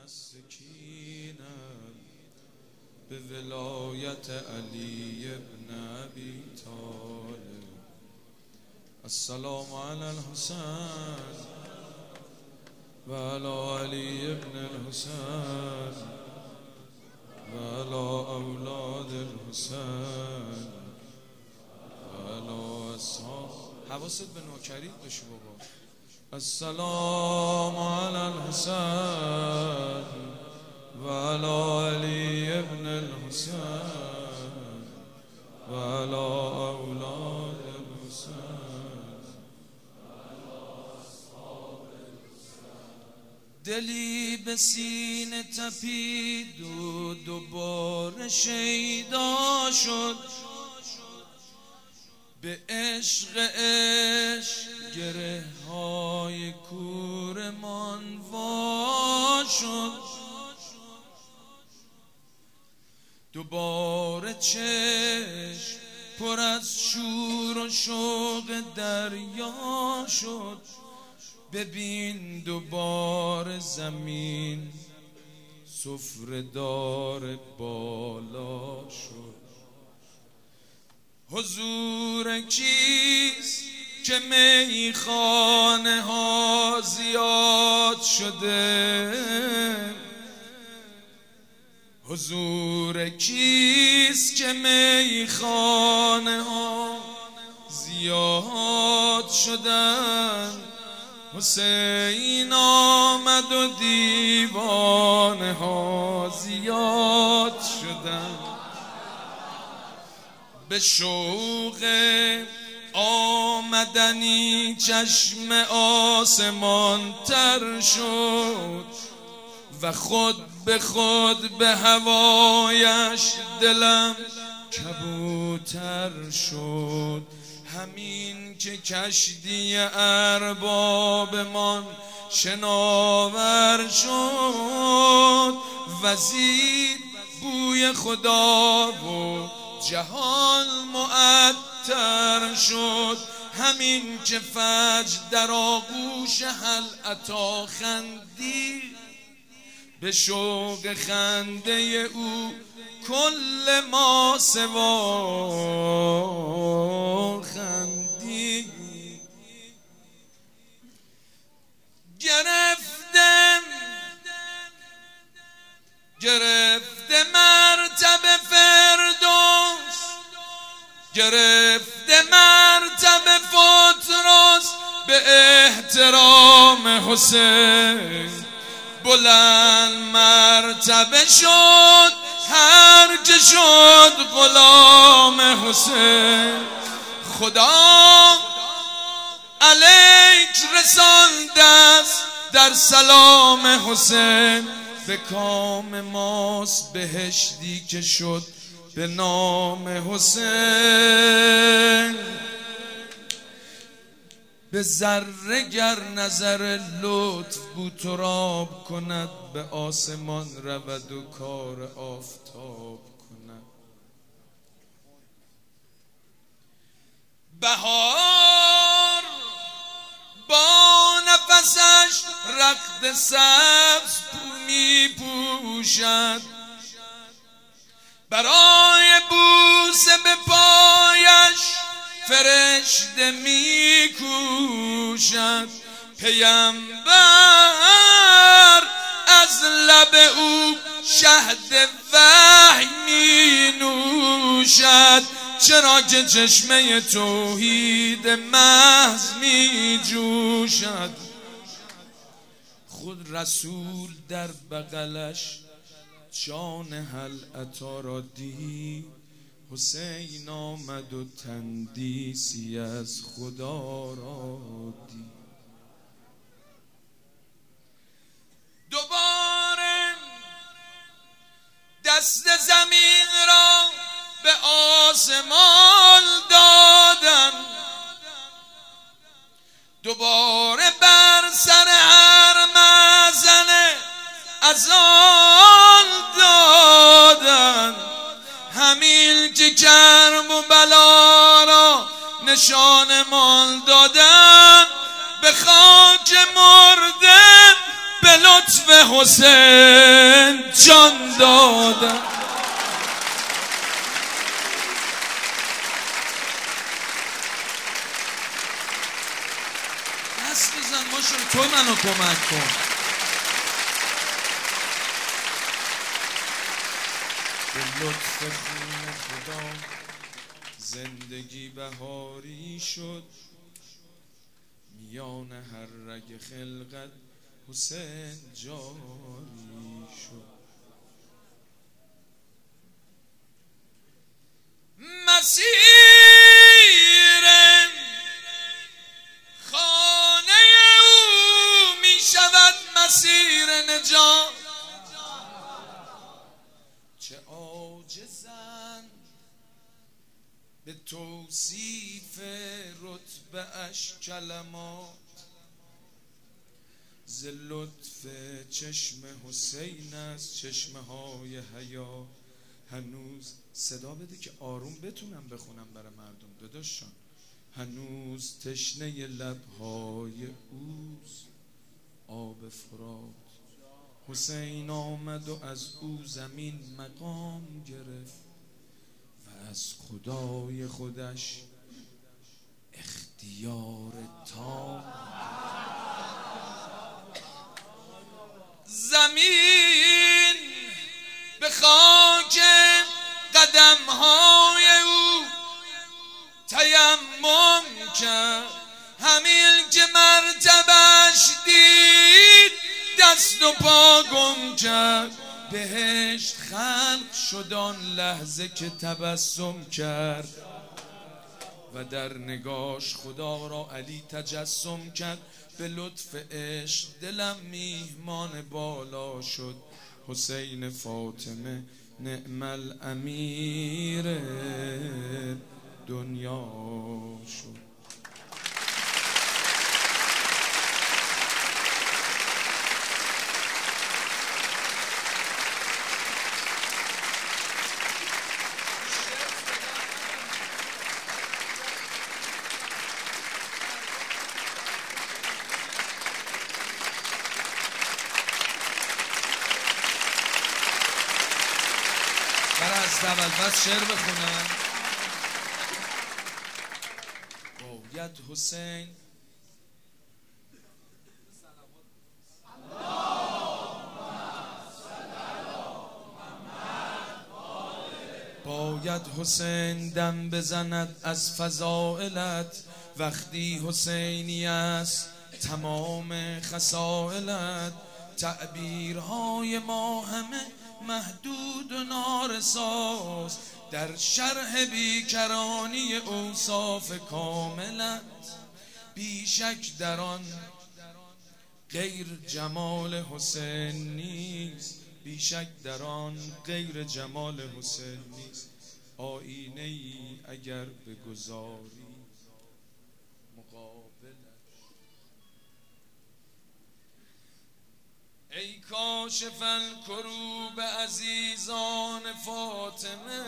سکینه به ولایت علی ابن ابی طالب. السلام علی الحسین و علی علی ابن الحسین و علی اولاد الحسین و علی اصحاب. حواست به نوکریت بشه بابا. السلام علی الحسین و علی علی ابن الحسین و علی اولاد الحسین. دلی به سینه تپید و دوباره شیدا شد، به عشق گره های کورمان وا شد. دوباره چشم پر از شور و شوق دریا شد، ببین دوباره زمین سفره دار بالا شد. حضور کیست که میخانه ها زیاد شده؟ حضور کیست که میخانه ها زیاد شدن؟ حسین آمد و دیوانه ها زیاد شدن. به شوق آمدنی چشم آسمان تر شد و خود به هوایش دلم کبوتر شد. همین که کشتی اربابمان شناور شد، وزید بوی خدا و جهان معطر شد. همین که فجر در آغوش هل عطا خندید، به شوق خنده او کل ما سوا خندید. گرفته مرتبه فردوس، گرفته مرتبه فطرس، به احترام حسین بلند مرتبه شد هر که شد غلام حسین. خدا علیک رسانده است در سلام حسین، به کام ماست بهشتی که شد به نام حسین. به ذره گر نظر لطف بوتراب کند، به آسمان رود و کار آفتاب کند. بهار با نفسش رخت سبز می پوشد، برای بوسه به پایش فرشته می کوشد. پیامبر از لب او شهد وحی می نوشد، چرا که چشمه توحید محض می جوشد. خود رسول در بغلش جان هل عطا را دید، حسین آمد و تندیسی از خدا را دید. دوباره دست زمین را به آسمان دادن، دوباره بر سر هر مزنه اذان دادن. همین که کرب و بلا را نشانمان دادن، به خاک مرده به لطف حسین جان دادم. دست بزن ماشاءالله، تو منو کمک کن. به لطف خون خدا زندگی بهاری شد، میان هر رگ خلقت حسین جاری شد. مسیر خانه او می شود مسیر نجات، چه عاجزند به توصیف رتبه اش کلمات، ز لطف چشم حسین است چشمه های حیا. هنوز صدا بده که آروم بتونم بخونم برای مردم داداشان. هنوز تشنه لبهای اوست آب فرات، حسین آمد و از او زمین مقام گرفت و از خدای خودش اختیار تام. زمین به خاک قدمهای او تیمم کرد، همین که مرتبش دید دست و پا گم کرد. بهشت خلق شد آن لحظه که تبسم کرد و در نگاش خدا را علی تجسم کرد. به لطف عشق دلم میهمان بالا شد، حسین فاطمه نعم الامیر دنیا شد. از اول پس شعر بخونم. باید حسین باید حسین دم بزند از فضائلت، وقتی حسینی است تمام خصائلت. تعبیرهای ما همه محدود و نارساست در شرح بیکرانی اوصاف کاملت. بیشک در آن غیر جمال حسین نیست، بیشک در آن غیر جمال حسین نیست. آینه ای اگر بگذاری مقابلش، ای کاشف الکروب عزیزان فاطمه،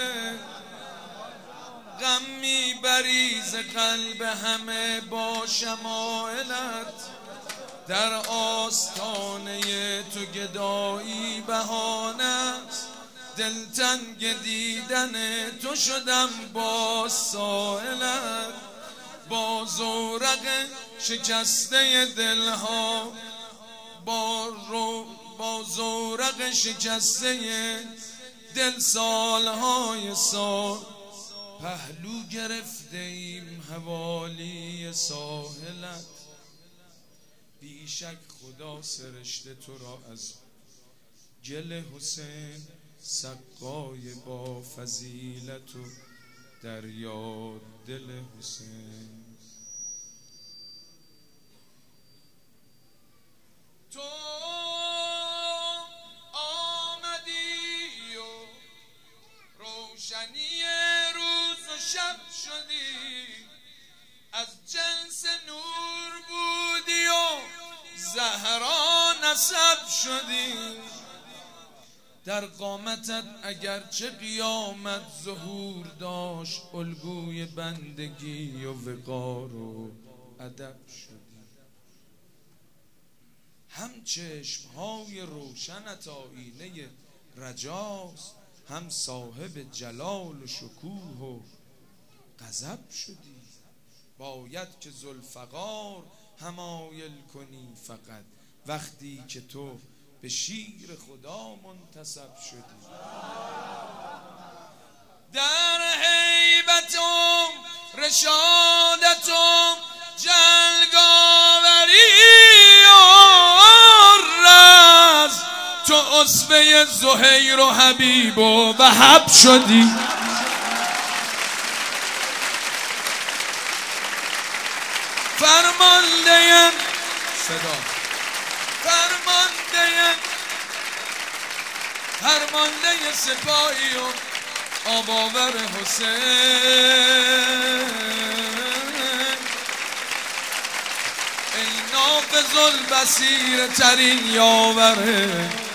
غم میبری ز قلب همه با شمایلت. در آستانه تو گدایی بهانه است، دلتنگ دیدن تو شدم با سائلت. با زورق شکسته دلها با زورق شکسته دل سالهای سال، پهلو گرفته ایم حوالی ساحلت. بیشک خدا سرشته تو را از گل حسین، سقای با فضیلت و دریا دل حسین. تو آمدی و روشنی روز و شب شدی، از جنس نور بودی و زهرا نسب شدی. در قامتت اگرچه قیامت ظهور داشت، الگوی بندگی و وقار و ادب شدی. هم هم چشمهای روشنت آینه رجاست، هم صاحب جلال و شکوه و غضب شدی. باید که ذوالفقار حمایل کنی فقط، وقتی که تو به شیر خدا منتسب شدی. در هیبت و رشادت و جلگاوری و رز، تو اسوه زهیر و حبیب و وهب شدی. فرمانده صدا، فرمانده سپاهی و آباور حسین، ای نافذ البصیر ترین یاوره.